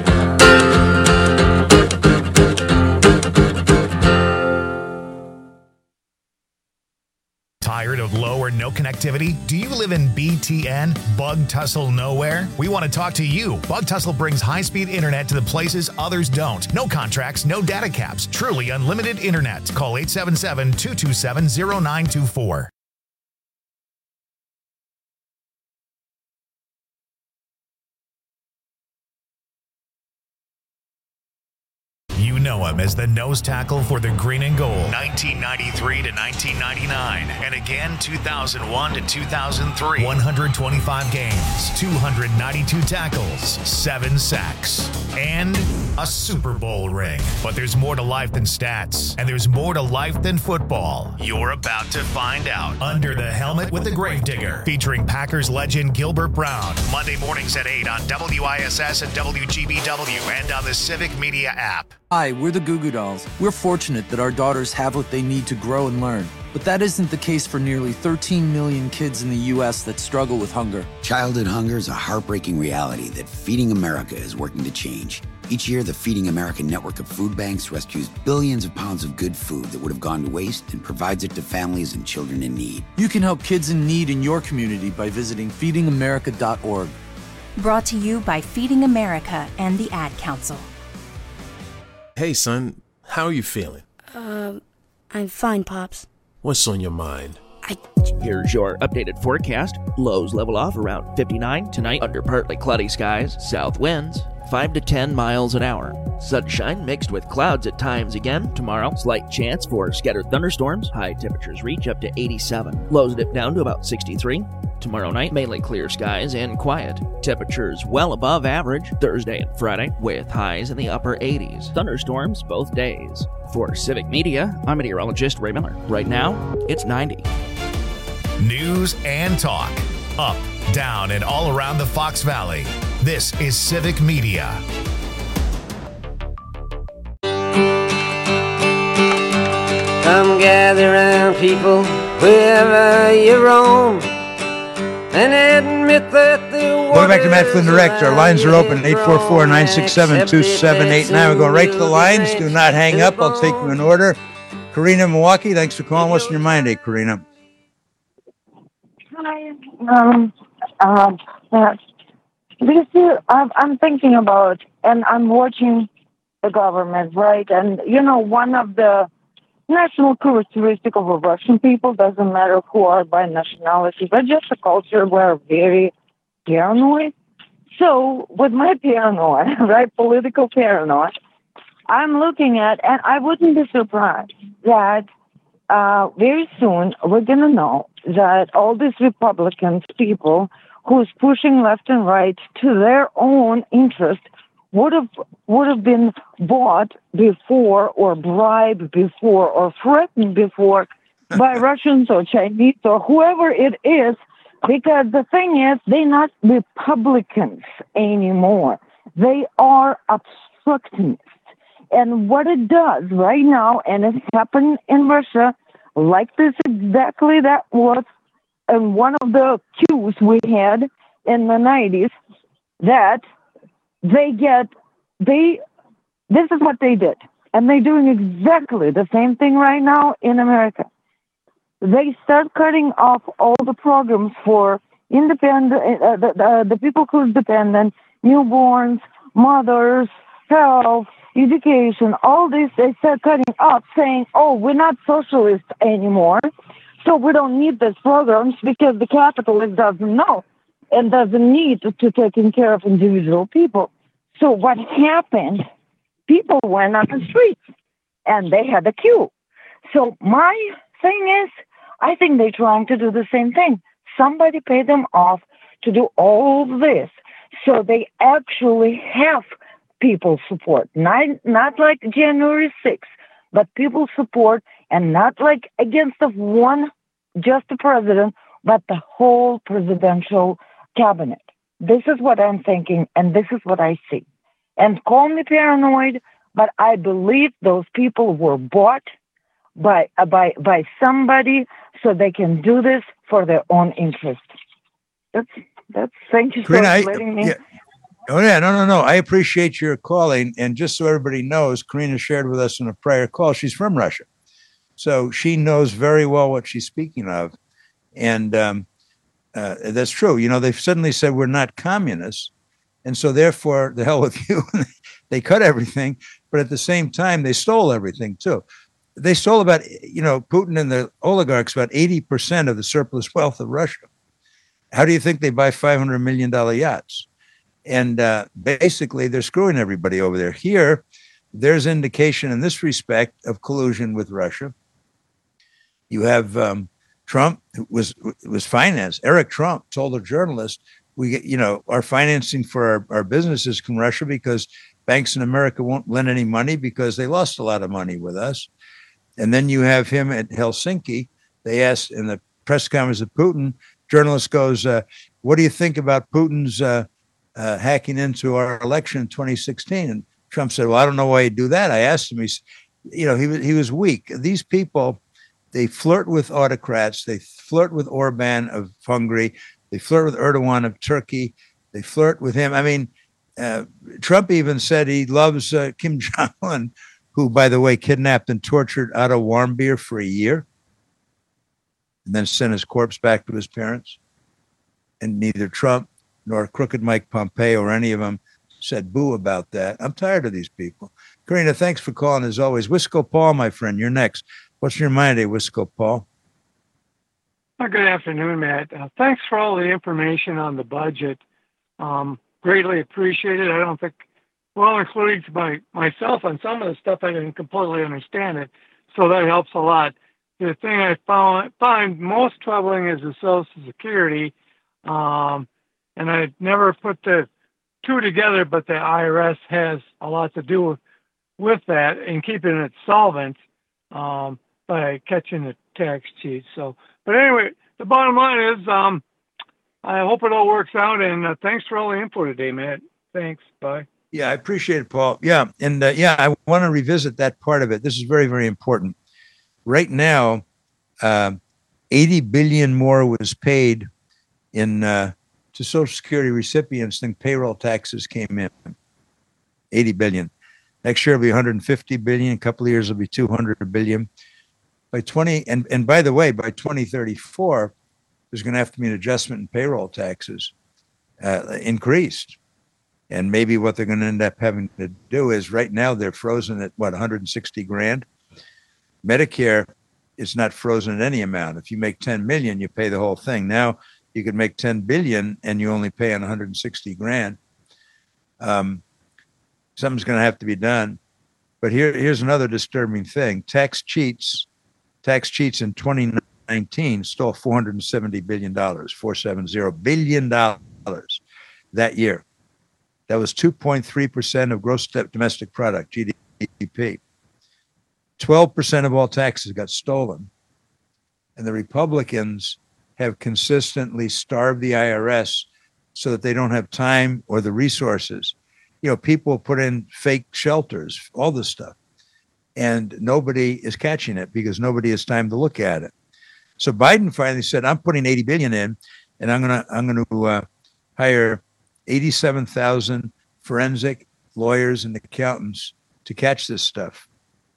Tired of low or no connectivity? Do you live in B T N, Bug Tussle Nowhere? We want to talk to you. Bug Tussle brings high-speed internet to the places others don't. No contracts, no data caps. Truly unlimited internet. Call eight seven seven, two two seven, zero nine two four. You know him as the nose tackle for the Green and Gold, nineteen ninety-three to nineteen ninety-nine, and again two thousand one to two thousand three. one hundred twenty-five games, two hundred ninety-two tackles, seven sacks, and a Super Bowl ring. But there's more to life than stats, and there's more to life than football. You're about to find out. Under the Helmet with the Gravedigger, featuring Packers legend Gilbert Brown, Monday mornings at eight on W I S S and W G B W and on the Civic Media app.
Hi, we're the Goo Goo Dolls. We're fortunate that our daughters have what they need to grow and learn. But that isn't the case for nearly thirteen million kids in the U S that struggle with hunger.
Childhood hunger is a heartbreaking reality that Feeding America is working to change. Each year, the Feeding America network of food banks rescues billions of pounds of good food that would have gone to waste and provides it to families and children in need.
You can help kids in need in your community by visiting feeding america dot org.
Brought to you by Feeding America and the Ad Council.
Hey, son, how are you feeling?
Um, I'm fine, Pops.
What's on your mind?
Here's your updated forecast. Lows level off around fifty-nine. Tonight, under partly cloudy skies, south winds, five to ten miles an hour. Sunshine mixed with clouds at times again. Tomorrow, slight chance for scattered thunderstorms. High temperatures reach up to eighty-seven. Lows dip down to about sixty-three. Tomorrow night, mainly clear skies and quiet. Temperatures well above average Thursday and Friday, with highs in the upper eighties. Thunderstorms both days. For Civic Media, I'm meteorologist Ray Miller. Right now, it's ninety.
News and talk. Up, down, and all around the Fox Valley. This is Civic Media.
Come gather round, people, wherever you roam, and admit that the
Welcome back to Matt Flynn Direct. Our lines are open, eight four four, nine six seven, two seven eight nine. We're going right to the lines. Do not hang up. I'll take you in order. Karina, Milwaukee, thanks for calling. What's in your mind, eh, Karina?
Hi. Um, um, uh, because you, I'm I'm thinking about, and I'm watching the government, right? And, you know, one of the national characteristic of a Russian people, doesn't matter who are by nationality, but just a culture, we're very paranoid. So with my paranoia, right, political paranoia, I'm looking at, and I wouldn't be surprised that uh, very soon we're going to know that all these Republicans people who's pushing left and right to their own interest would have would have been bought before or bribed before or threatened before by Russians or Chinese or whoever it is, because the thing is, they're not Republicans anymore. They are obstructionists. And what it does right now, and it's happened in Russia, like this exactly, that was in one of the cues we had in the nineties, that they get, they, this is what they did. And they're doing exactly the same thing right now in America. They start cutting off all the programs for independent, uh, the, the, the people who's dependent, newborns, mothers, health, education, all this, they start cutting off, saying, oh, we're not socialists anymore, so we don't need these programs because the capitalist doesn't know and doesn't need to, to taking care of individual people. So what happened, people went on the streets and they had a queue. So my thing is, I think they're trying to do the same thing. Somebody paid them off to do all this. So they actually have people's support. Not, not like January sixth, but people's support, and not like against of one, just the president, but the whole presidential cabinet. This is what I'm thinking, and this is what I see. And call me paranoid, but I believe those people were bought by uh, by by somebody so they can do this for their own interest. That's that's. Thank you for
Karina,
letting me.
Yeah. Oh yeah, no, no, no. I appreciate your calling, and just so everybody knows, Karina shared with us in a prior call. She's from Russia, so she knows very well what she's speaking of, and um, uh, that's true. You know, they've suddenly said we're not communists, and so therefore, the hell with you. They cut everything, but at the same time, they stole everything too. They stole about, you know, Putin and the oligarchs about eighty percent of the surplus wealth of Russia. How do you think they buy five hundred million dollars yachts? And uh, basically, they're screwing everybody over there. Here, there's indication in this respect of collusion with Russia. You have um, Trump was was financed. Eric Trump told a journalist, "We get, you know, our financing for our, our businesses from Russia because banks in America won't lend any money because they lost a lot of money with us." And then you have him at Helsinki. They asked in the press conference of Putin, journalist goes, uh, "What do you think about Putin's uh, uh, hacking into our election in twenty sixteen?" And Trump said, "Well, I don't know why he'd do that." I asked him. He's, you know, he was he was weak. These people, they flirt with autocrats. They flirt with Orban of Hungary. They flirt with Erdogan of Turkey. They flirt with him. I mean, uh, Trump even said he loves uh, Kim Jong-un, who, by the way, kidnapped and tortured Otto Warmbier for a year and then sent his corpse back to his parents. And neither Trump nor Crooked Mike Pompeo or any of them said boo about that. I'm tired of these people. Karina, thanks for calling as always. Wisco Paul, my friend, you're next. What's in your mind today, Wisco Paul?
Well, good afternoon, Matt. Uh, thanks for all the information on the budget. Um, greatly appreciated. I don't think, well, including to my, myself on some of the stuff, I didn't completely understand it. So that helps a lot. The thing I found, find most troubling is the Social Security. Um, and I never put the two together, but the I R S has a lot to do with, with that and keeping it solvent um, by catching the tax cheats. So, but anyway, the bottom line is um, I hope it all works out. And uh, thanks for all the info today, Matt. Thanks. Bye.
Yeah, I appreciate it, Paul. Yeah. And uh, yeah, I want to revisit that part of it. This is very, very important. Right now, uh, eighty billion more was paid in uh, to Social Security recipients than payroll taxes came in. eighty billion. Next year will be one hundred fifty billion. A couple of years will be two hundred billion. By twenty, and, and by the way, by twenty thirty-four, there's going to have to be an adjustment in payroll taxes uh, increased. And maybe what they're going to end up having to do is right now they're frozen at what, one hundred sixty grand. Medicare is not frozen at any amount. If you make ten million, you pay the whole thing. Now you could make ten billion and you only pay on one hundred sixty grand. Um, something's going to have to be done. But here, here's another disturbing thing. Tax cheats, tax cheats in twenty nineteen stole four hundred seventy billion dollars, four hundred seventy billion dollars that year. That was two point three percent of gross domestic product, G D P. twelve percent of all taxes got stolen. And the Republicans have consistently starved the I R S so that they don't have time or the resources. You know, people put in fake shelters, all this stuff. And nobody is catching it because nobody has time to look at it. So Biden finally said, I'm putting eighty billion in, and I'm going to I'm going to uh, hire eighty-seven thousand forensic lawyers and accountants to catch this stuff.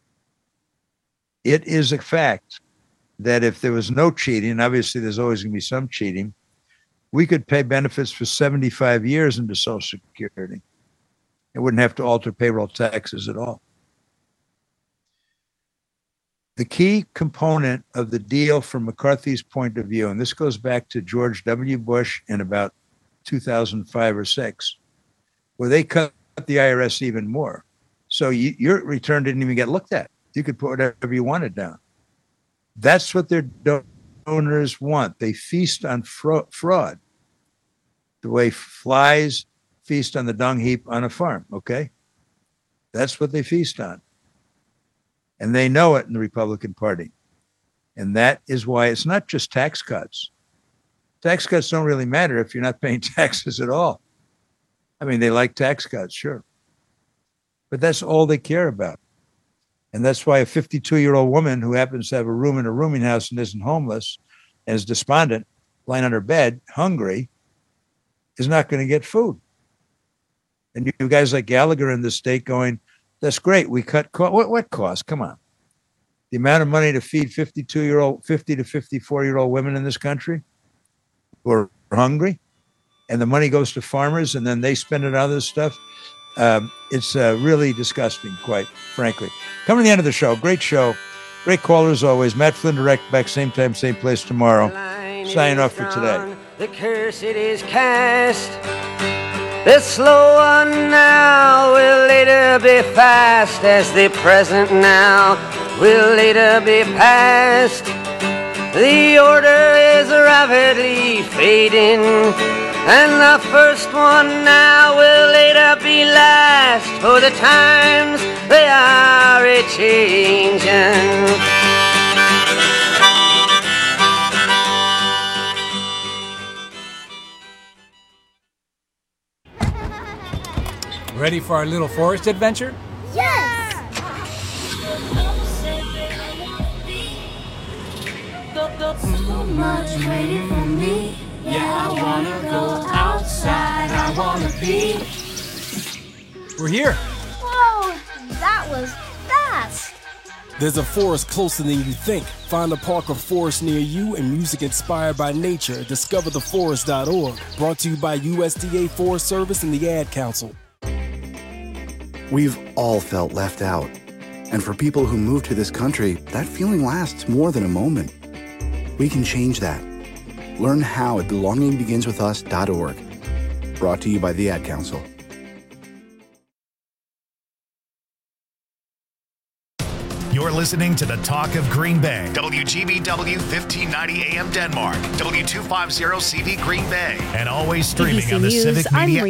It is a fact that if there was no cheating, obviously there's always going to be some cheating, we could pay benefits for seventy-five years into Social Security. It wouldn't have to alter payroll taxes at all. The key component of the deal from McCarthy's point of view, and this goes back to George W. Bush in about two thousand five or six, where they cut the I R S even more. So you, your return didn't even get looked at. You could put whatever you wanted down. That's what their donors want. They feast on fra- fraud, the way flies feast on the dung heap on a farm, okay? That's what they feast on. And they know it in the Republican Party. And that is why it's not just tax cuts. Tax cuts don't really matter if you're not paying taxes at all. I mean, they like tax cuts, sure. But that's all they care about. And that's why a fifty-two-year-old woman who happens to have a room in a rooming house and isn't homeless and is despondent, lying on her bed, hungry, is not going to get food. And you guys like Gallagher in the state going, that's great. We cut co- what what cost? Come on. The amount of money to feed fifty-two-year-old, fifty to fifty-four-year-old women in this country who are hungry, and the money goes to farmers, and then they spend it on other stuff. Um, it's uh, really disgusting, quite frankly. Coming to the end of the show. Great show. Great caller as always. Matt Flynn direct back same time, same place tomorrow. Signing off for today.
The curse it is cast. The slow one now will later be fast, as the present now will later be past. The order is rapidly fading, and the first one now will later be last, for the times they are a-changing.
Ready for our little forest adventure?
Yes! So much waiting for me. Yeah, I wanna go outside. I wanna be.
We're here.
Whoa, that was fast.
There's a forest closer than you think. Find a park or forest near you and music inspired by nature. discover the forest dot org. Brought to you by U S D A Forest Service and the Ad Council.
We've all felt left out. And for people who move to this country, that feeling lasts more than a moment.
We can change that. Learn how at belonging begins with us dot org. Brought to you by the Ad Council.
You're listening to the Talk of Green Bay. W G B W fifteen ninety A M Denmark. W two fifty C V Green Bay. And always streaming
A B C
on the
News,
Civic
I'm
Media